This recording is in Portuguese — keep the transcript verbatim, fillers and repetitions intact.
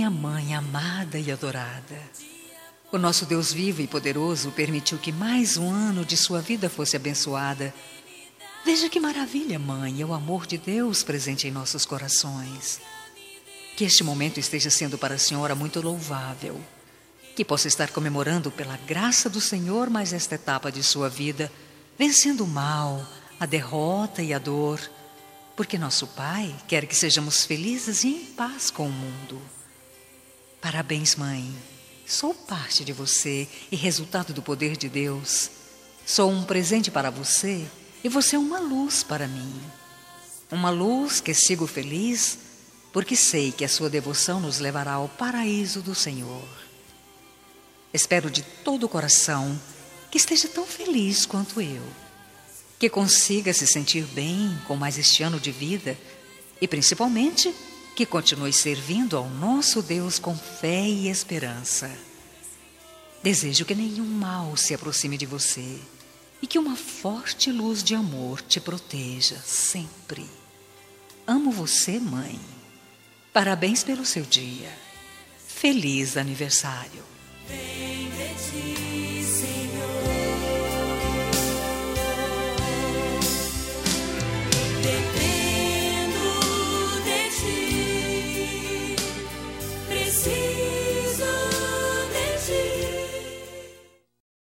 minha mãe amada e adorada. O nosso Deus vivo e poderoso permitiu que mais um ano de sua vida fosse abençoada. Veja que maravilha, mãe, é o amor de Deus presente em nossos corações. Que este momento esteja sendo para a senhora muito louvável. Que possa estar comemorando pela graça do Senhor mais esta etapa de sua vida, vencendo o mal, a derrota e a dor, porque nosso Pai quer que sejamos felizes e em paz com o mundo. Parabéns, mãe. Sou parte de você e resultado do poder de Deus. Sou um presente para você e você é uma luz para mim. Uma luz que sigo feliz, porque sei que a sua devoção nos levará ao paraíso do Senhor. Espero de todo o coração que esteja tão feliz quanto eu, que consiga se sentir bem com mais este ano de vida e, principalmente, que continue servindo ao nosso Deus com fé e esperança. Desejo que nenhum mal se aproxime de você e que uma forte luz de amor te proteja sempre. Amo você, mãe. Parabéns pelo seu dia. Feliz aniversário. Vem de ti, Senhor. Dependo de ti. Preciso